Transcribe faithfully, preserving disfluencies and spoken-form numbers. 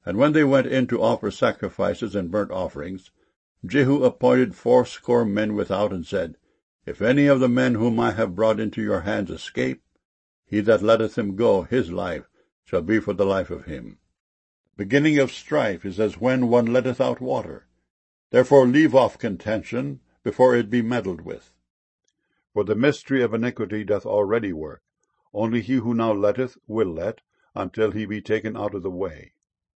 And when they went in to offer sacrifices and burnt offerings, Jehu appointed fourscore men without, and said, If any of the men whom I have brought into your hands escape, he that letteth him go, his life shall be for the life of him. The beginning of strife is as when one letteth out water. Therefore leave off contention, before it be meddled with. For the mystery of iniquity doth already work. Only he who now letteth will let, until he be taken out of the way.